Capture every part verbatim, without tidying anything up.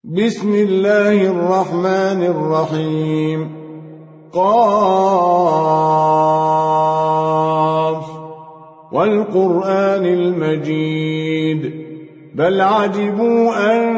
بسم الله الرحمن الرحيم. قاف والقرآن المجيد بل عجبوا أن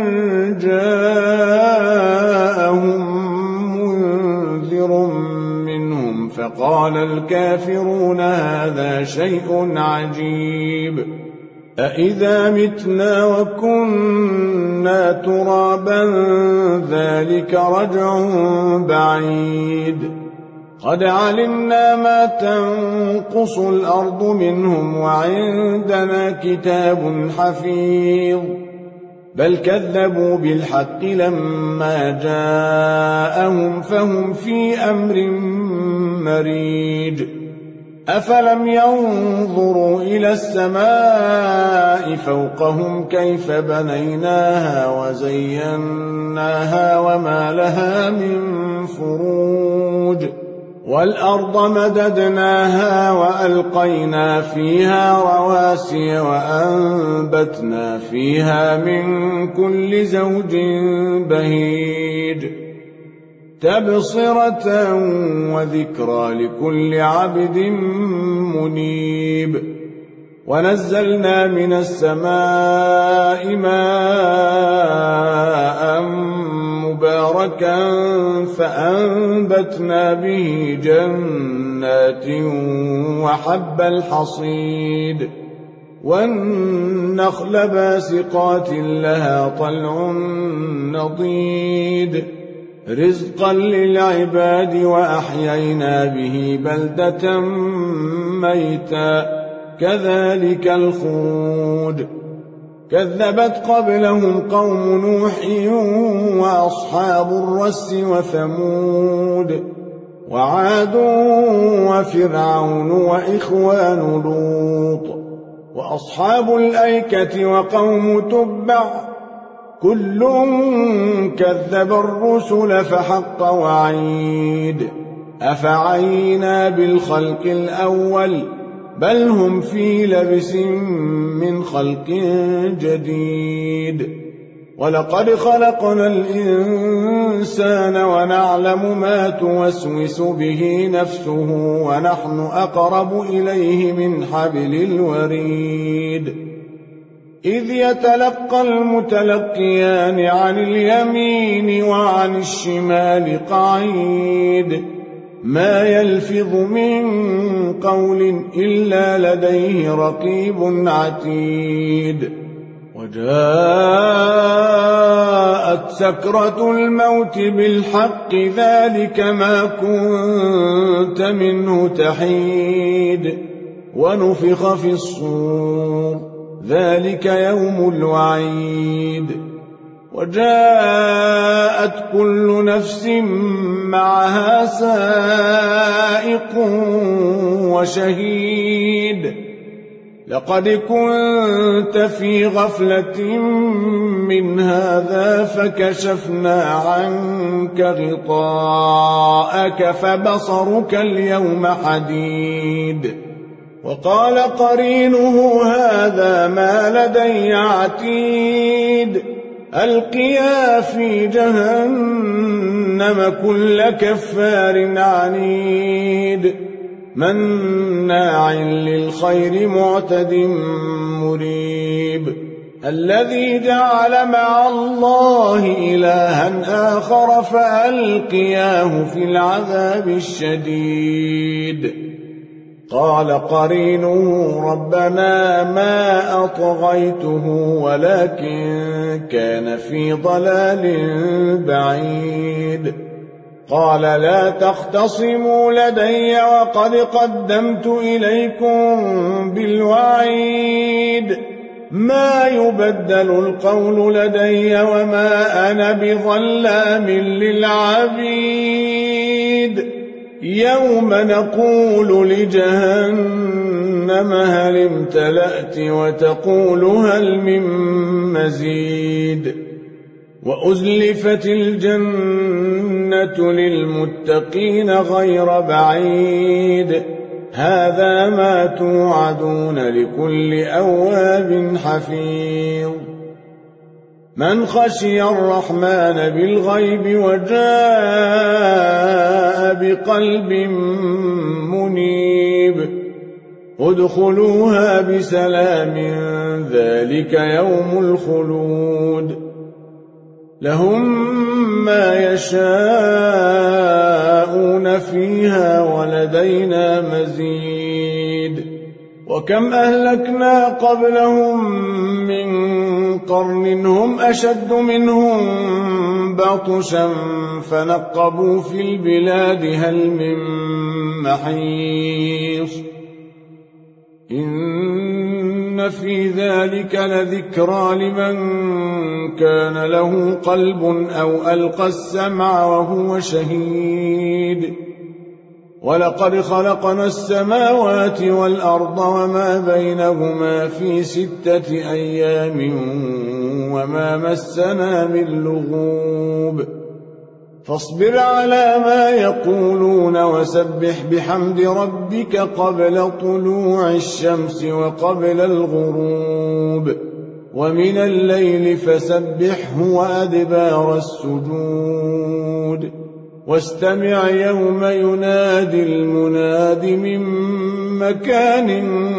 جاءهم منذر منهم فقال الكافرون هذا شيء عجيب أإذا متنا وكنا ترابا ذلك رجع بعيد قد علمنا ما تنقص الأرض منهم وعندنا كتاب حفيظ بل كذبوا بالحق لما جاءهم فهم في أمر مريج أفلم ينظروا إلى السماء فوقهم كيف بنيناها وزيناها وما لها من فروج والأرض مددناها وألقينا فيها رواسي وأنبتنا فيها من كل زوج بهيج تبصرة وذكرى لكل عبد منيب ونزلنا من السماء ماء مباركا فأنبتنا به جنات وحب الحصيد والنخل باسقات لها طلع نضيد رزقا للعباد وأحيينا به بلدة ميتا كذلك الخروج كذبت قبلهم قوم نوح وأصحاب الرس وثمود وعاد وفرعون وإخوان لوط وأصحاب الأيكة وقوم تبع كل كذب الرسل فحق وعيد أفعينا بالخلق الأول بل هم في لبس من خلق جديد ولقد خلقنا الإنسان ونعلم ما توسوس به نفسه ونحن أقرب إليه من حبل الوريد إذ يتلقى المتلقيان عن اليمين وعن الشمال قعيد ما يلفظ من قول إلا لديه رقيب عتيد وجاءت سكرة الموت بالحق ذلك ما كنت منه تحيد ونفخ في الصور ذلك يوم الوعيد وجاءت كل نفس معها سائق وشهيد لقد كنت في غفلة من هذا فكشفنا عنك غطاءك فبصرك اليوم حديد وقال قرينه هذا ما لدي عتيد ألقيا في جهنم كل كفار عنيد مناع للخير معتد مريب الذي جعل مع الله إلها آخر فألقياه في العذاب الشديد قال قرينه ربنا ما أطغيته ولكن كان في ضلال بعيد قال لا تختصموا لدي وقد قدمت إليكم بالوعيد ما يبدل القول لدي وما أنا بظلام للعبيد يوم نقول لجهنم هل امتلأت وتقول هل من مزيد وأزلفت الجنة للمتقين غير بعيد هذا ما توعدون لكل أواب حفيظ من خشي الرحمن بالغيب وجاء بقلب منيب ادخلوها بسلام ذلك يوم الخلود لهم ما يشاءون فيها ولدينا مزيد وكم أهلكنا قبلهم من قرن هم أشد منهم بطشا فنقبوا في البلاد هل من محيص إن في ذلك لذكرى لمن كان له قلب أو ألقى السمع وهو شهيد ولقد خلقنا السماوات والأرض وما بينهما في ستة أيام وما مسنا من لغوب فاصبر على ما يقولون وسبح بحمد ربك قبل طلوع الشمس وقبل الغروب ومن الليل فسبحه وأدبار السجود واستمع يوم ينادي المناد من مكان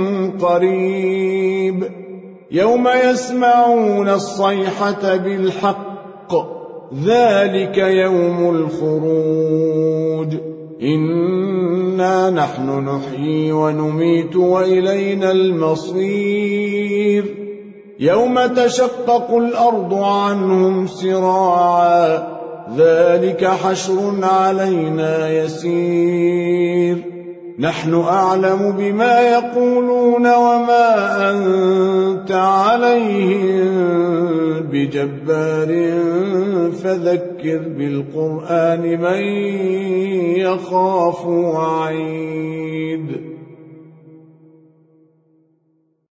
قريب يوم يسمعون الصيحة بالحق ذلك يوم الخروج إنا نحن نحيي ونميت وإلينا المصير يوم تشقق الأرض عنهم سراعا ذلك حشر علينا يسير نحن أعلم بما يقولون وما أنت عليهم بجبار فذكر بالقرآن من يخاف وعيد